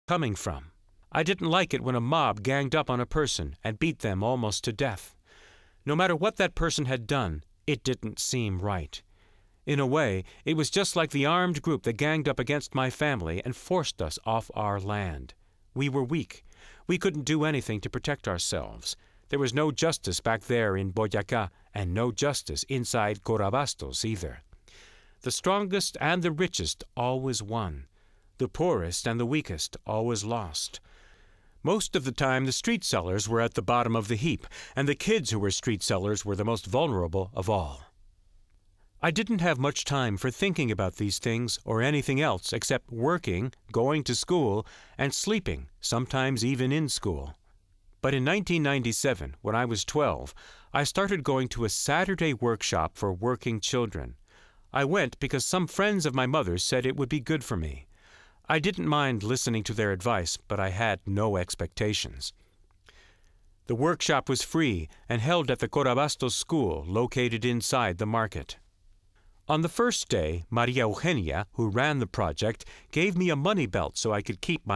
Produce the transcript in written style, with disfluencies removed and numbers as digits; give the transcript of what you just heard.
coming from. I didn't like it when a mob ganged up on a person and beat them almost to death. No matter what that person had done, it didn't seem right. In a way, it was just like the armed group that ganged up against my family and forced us off our land. We were weak. We couldn't do anything to protect ourselves. There was no justice back there in Boyacá, and no justice inside Corabastos either. The strongest and the richest always won. The poorest and the weakest always lost. Most of the time, the street sellers were at the bottom of the heap, and the kids who were street sellers were the most vulnerable of all. I didn't have much time for thinking about these things or anything else except working, going to school, and sleeping, sometimes even in school. But in 1997, when I was 12, I started going to a Saturday workshop for working children. I went because some friends of my mother's said it would be good for me. I didn't mind listening to their advice, but I had no expectations. The workshop was free and held at the Corabastos school located inside the market. On the first day, Maria Eugenia, who ran the project, gave me a money belt so I could keep my